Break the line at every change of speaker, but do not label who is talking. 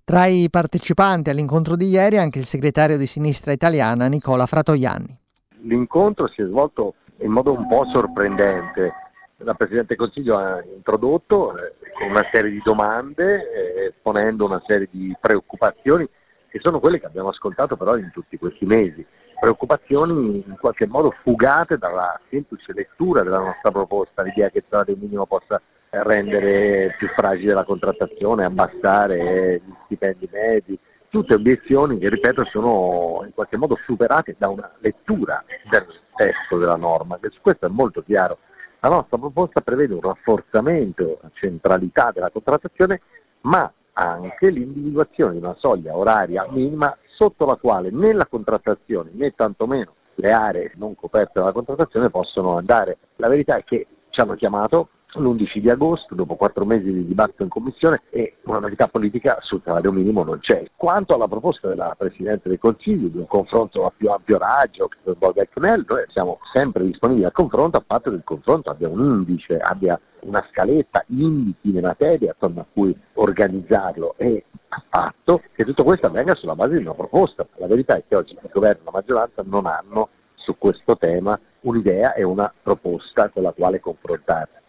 Tra i partecipanti all'incontro di ieri anche il segretario di Sinistra Italiana Nicola Fratoianni.
L'incontro si è svolto in modo un po' sorprendente. La Presidente del Consiglio ha introdotto con una serie di domande, esponendo una serie di preoccupazioni che sono quelle che abbiamo ascoltato però in tutti questi mesi. Preoccupazioni in qualche modo fugate dalla semplice lettura della nostra proposta, l'idea che il salario minimo possa rendere più fragile la contrattazione, abbassare gli stipendi medi, tutte obiezioni che, ripeto, sono in qualche modo superate da una lettura del testo della norma, che su questo è molto chiaro. La nostra proposta prevede un rafforzamento, la centralità della contrattazione, ma anche l'individuazione di una soglia oraria minima sotto la quale né la contrattazione né tantomeno le aree non coperte dalla contrattazione possono andare. La verità è che ci hanno chiamato l'11 di agosto, dopo 4 mesi di dibattito in commissione, e una novità politica sul salario minimo non c'è. Quanto alla proposta della Presidente del Consiglio di un confronto a più ampio raggio che coinvolga il CNEL, noi siamo sempre disponibili al confronto, a patto che il confronto abbia un indice, abbia una scaletta, indichi le materie attorno a cui organizzarlo, e a patto che tutto questo avvenga sulla base di una proposta. La verità è che oggi il governo e la maggioranza non hanno su questo tema un'idea e una proposta con la quale confrontarsi.